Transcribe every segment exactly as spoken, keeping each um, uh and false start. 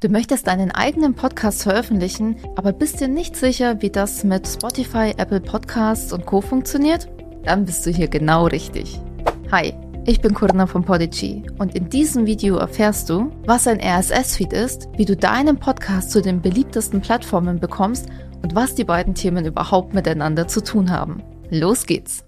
Du möchtest deinen eigenen Podcast veröffentlichen, aber bist dir nicht sicher, wie das mit Spotify, Apple Podcasts und Co. funktioniert? Dann bist du hier genau richtig. Hi, ich bin Corinna von Podigy und in diesem Video erfährst du, was ein R S S-Feed ist, wie du deinen Podcast zu den beliebtesten Plattformen bekommst und was die beiden Themen überhaupt miteinander zu tun haben. Los geht's!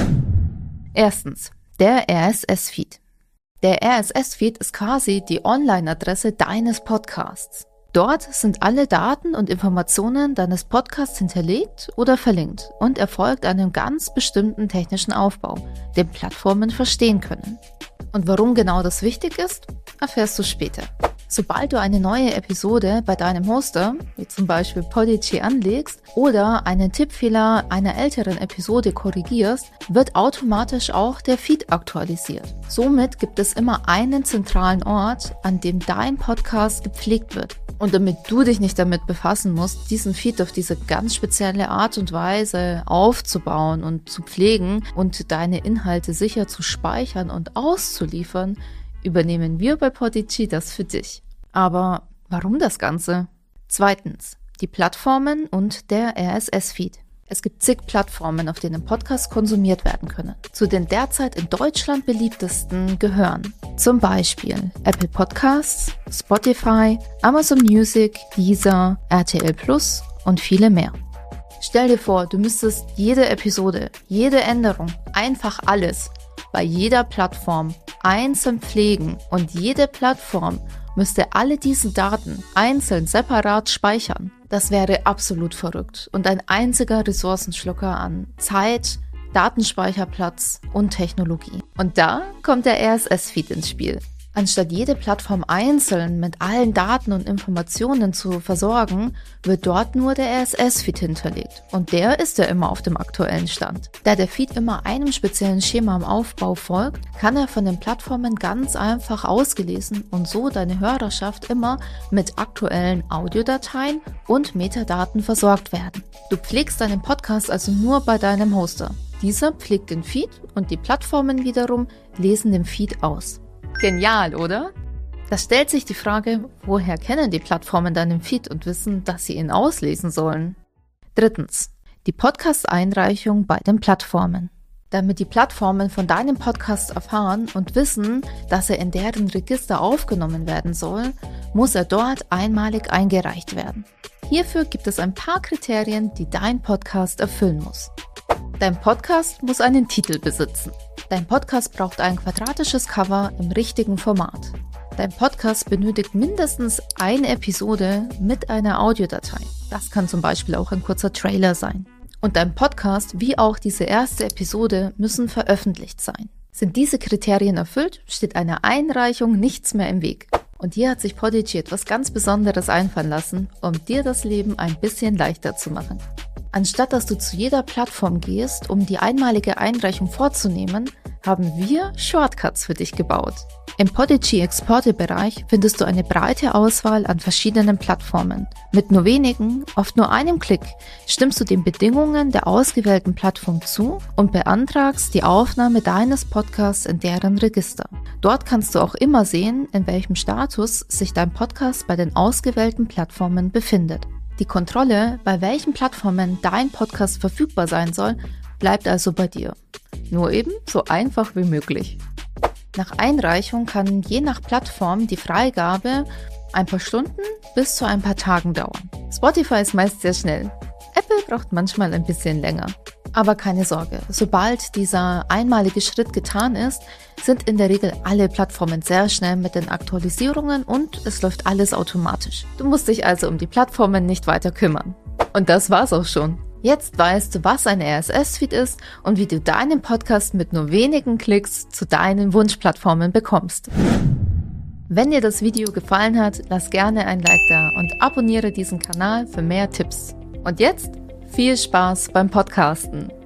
Erstens, der R S S-Feed. Der R S S-Feed ist quasi die Online-Adresse deines Podcasts. Dort sind alle Daten und Informationen deines Podcasts hinterlegt oder verlinkt und erfolgt einem ganz bestimmten technischen Aufbau, den Plattformen verstehen können. Und warum genau das wichtig ist, erfährst du später. Sobald du eine neue Episode bei deinem Hoster, wie zum Beispiel Podigy, anlegst oder einen Tippfehler einer älteren Episode korrigierst, wird automatisch auch der Feed aktualisiert. Somit gibt es immer einen zentralen Ort, an dem dein Podcast gepflegt wird. Und damit du dich nicht damit befassen musst, diesen Feed auf diese ganz spezielle Art und Weise aufzubauen und zu pflegen und deine Inhalte sicher zu speichern und auszuliefern, übernehmen wir bei Podigy das für dich. Aber warum das Ganze? Zweitens, die Plattformen und der R S S-Feed. Es gibt zig Plattformen, auf denen Podcasts konsumiert werden können. Zu den derzeit in Deutschland beliebtesten gehören zum Beispiel Apple Podcasts, Spotify, Amazon Music, Deezer, R T L Plus und viele mehr. Stell dir vor, du müsstest jede Episode, jede Änderung, einfach alles bei jeder Plattform einzeln pflegen und jede Plattform müsste alle diese Daten einzeln separat speichern. Das wäre absolut verrückt und ein einziger Ressourcenschlucker an Zeit, Datenspeicherplatz und Technologie. Und da kommt der R S S-Feed ins Spiel. Anstatt jede Plattform einzeln mit allen Daten und Informationen zu versorgen, wird dort nur der R S S-Feed hinterlegt. Und der ist ja immer auf dem aktuellen Stand. Da der Feed immer einem speziellen Schema im Aufbau folgt, kann er von den Plattformen ganz einfach ausgelesen und so deine Hörerschaft immer mit aktuellen Audiodateien und Metadaten versorgt werden. Du pflegst deinen Podcast also nur bei deinem Hoster. Dieser pflegt den Feed und die Plattformen wiederum lesen den Feed aus. Genial, oder? Da stellt sich die Frage, woher kennen die Plattformen deinen Feed und wissen, dass sie ihn auslesen sollen? Drittens, die Podcast-Einreichung bei den Plattformen. Damit die Plattformen von deinem Podcast erfahren und wissen, dass er in deren Register aufgenommen werden soll, muss er dort einmalig eingereicht werden. Hierfür gibt es ein paar Kriterien, die dein Podcast erfüllen muss. Dein Podcast muss einen Titel besitzen. Dein Podcast braucht ein quadratisches Cover im richtigen Format. Dein Podcast benötigt mindestens eine Episode mit einer Audiodatei. Das kann zum Beispiel auch ein kurzer Trailer sein. Und dein Podcast, wie auch diese erste Episode, müssen veröffentlicht sein. Sind diese Kriterien erfüllt, steht einer Einreichung nichts mehr im Weg. Und hier hat sich Podigy etwas ganz Besonderes einfallen lassen, um dir das Leben ein bisschen leichter zu machen. Anstatt dass du zu jeder Plattform gehst, um die einmalige Einreichung vorzunehmen, haben wir Shortcuts für dich gebaut. Im Podigy-Exporte-Bereich findest du eine breite Auswahl an verschiedenen Plattformen. Mit nur wenigen, oft nur einem Klick, stimmst du den Bedingungen der ausgewählten Plattform zu und beantragst die Aufnahme deines Podcasts in deren Register. Dort kannst du auch immer sehen, in welchem Status sich dein Podcast bei den ausgewählten Plattformen befindet. Die Kontrolle, bei welchen Plattformen dein Podcast verfügbar sein soll, bleibt also bei dir. Nur eben so einfach wie möglich. Nach Einreichung kann je nach Plattform die Freigabe ein paar Stunden bis zu ein paar Tagen dauern. Spotify ist meist sehr schnell. Apple braucht manchmal ein bisschen länger. Aber keine Sorge, sobald dieser einmalige Schritt getan ist, sind in der Regel alle Plattformen sehr schnell mit den Aktualisierungen und es läuft alles automatisch. Du musst dich also um die Plattformen nicht weiter kümmern. Und das war's auch schon. Jetzt weißt du, was ein R S S-Feed ist und wie du deinen Podcast mit nur wenigen Klicks zu deinen Wunschplattformen bekommst. Wenn dir das Video gefallen hat, lass gerne ein Like da und abonniere diesen Kanal für mehr Tipps. Und jetzt viel Spaß beim Podcasten!